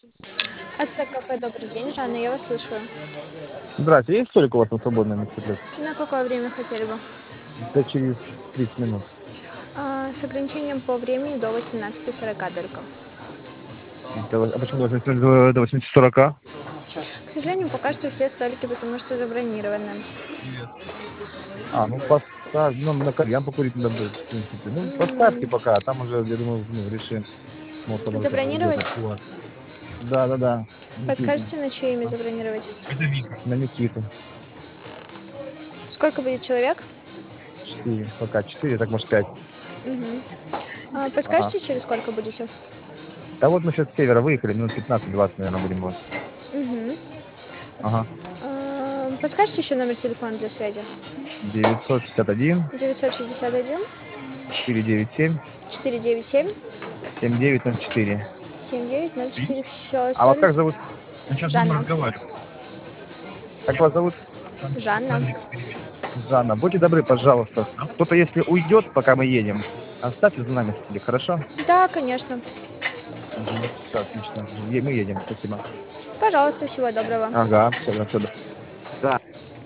АЦ кафе, добрый день, Жанна, я вас слушаю. Здравствуйте, есть столик у вас на свободное место? На какое время хотели бы? Да через 30 минут. С ограничением по времени до 18:40 только. А почему до 80-40? К сожалению, пока что все столики, потому что забронированы. Ну поставь, ну на кальян покурить надо будет, в принципе. Ну поставьте пока, а там уже, я думаю, решим. Может, там уже как-то Забронировать? идет. Вот. Да. Никита. Подскажете, на чье имя забронировать? Это Вика. На Никиту. Сколько будет человек? 4, пока 4, так может 5. Мгм. Ага. Подскажете, через сколько будете? Да вот мы сейчас с севера выехали, минут 15-20, наверное, будем вот. Мгм. Ага. Подскажете еще номер телефона для связи? 961 961 497 497 7904. 7904. Все, А вас столик. как зовут? Я сейчас буду Жанна. разговаривать. Как вас зовут? Жанна. Жанна, будьте добры, пожалуйста. Кто-то, если уйдет, пока мы едем, оставьте за нами столик, хорошо? Да, конечно. Все, отлично. Мы едем, спасибо. Пожалуйста, всего доброго. Ага, все,